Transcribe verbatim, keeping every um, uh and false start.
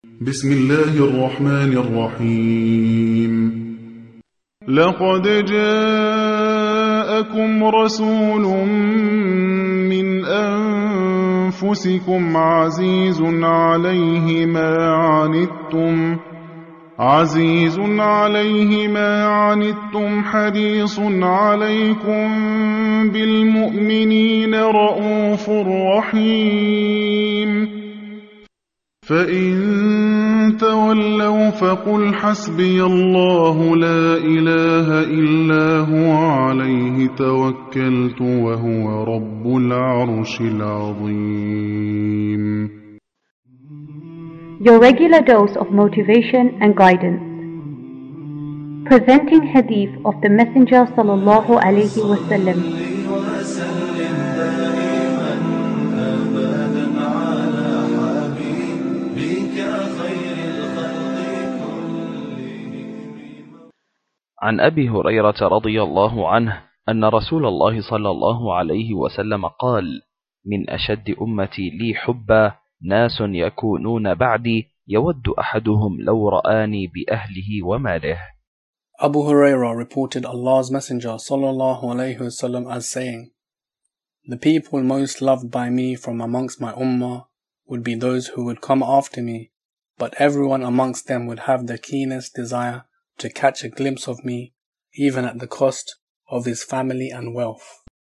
بسم الله الرحمن الرحيم لقد جاءكم رسول من أنفسكم عزيز عليه ما عنتم عزيز عليه ما عنتم حريص عليكم بالمؤمنين رءوف رحيم فإن تولوا فقل حسبي الله لا إله إلا هو عليه توكلت وهو رب العرش العظيم. Your regular dose of motivation and guidance. Presenting Hadith of the Messenger sallallahu alaihi wasallam. عن أبي هريرة رضي الله عنه أن رسول الله صلى الله عليه وسلم قال: من أشد أمتي لي حبا ناس يكونون بعدي يود أحدهم لو رآني بأهله وماله. Abu Hurairah reported Allah's Messenger sallallahu alayhi wasallam as saying, the people most loved by me from amongst my ummah would be those who would come after me, but everyone amongst them would have the keenest desire to catch a glimpse of me, even at the cost of his family and wealth.